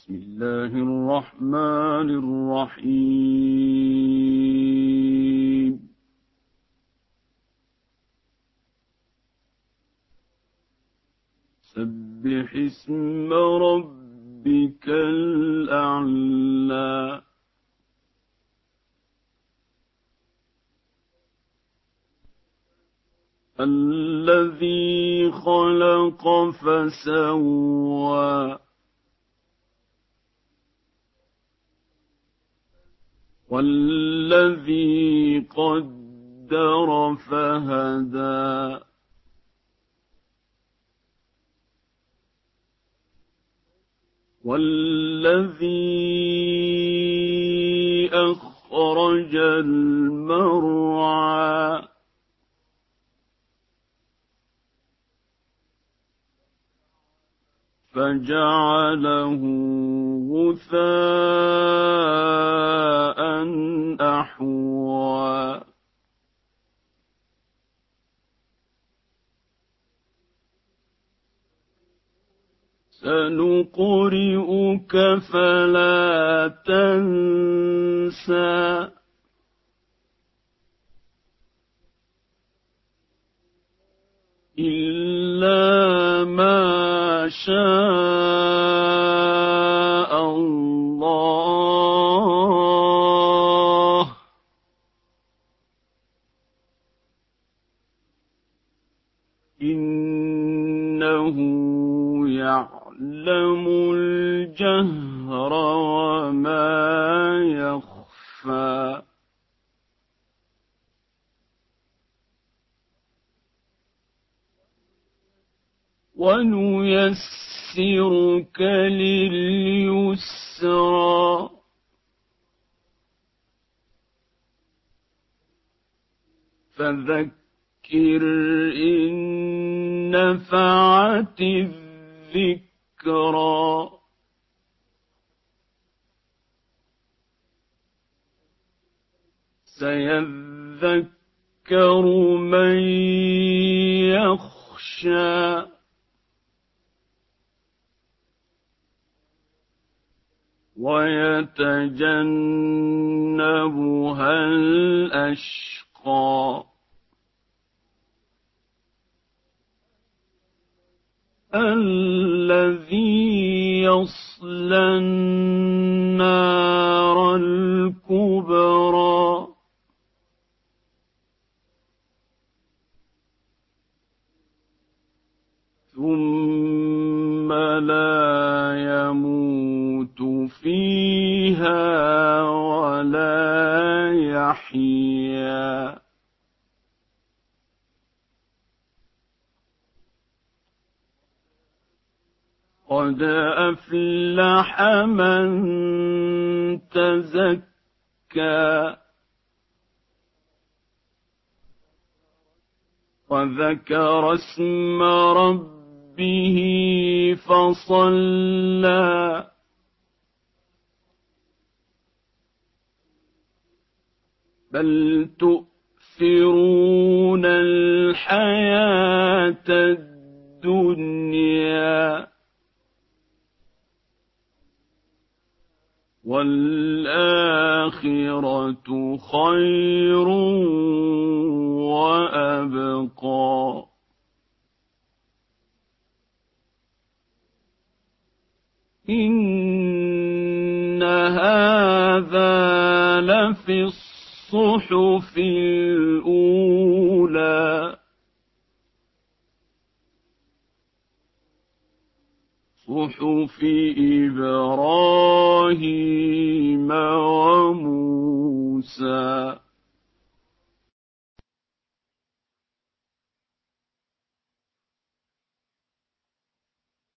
بسم الله الرحمن الرحيم سبح اسم ربك الأعلى الذي خلق فسوى والذي قدر فهدى والذي أخرج المرعى فجعله غثاء أحوى سنقرئك فلا تنسى إلا ما شاء الله إنه يعلم الجهر وما يخفى ونيسرك لليسرى فذكر إن نفعت الذكرى سيذكر من يخشى ويتجنبها الأشقى الذي يصلى النار الكبرى ثم لا يموت فيها ولا يحيا قد أفلح من تزكى وذكر اسم ربه فصلى بل تؤثرون الحياة الدنيا والآخرة خير وأبقى إن هذا لفي الصحف الأولى صحف إبراهيم وموسى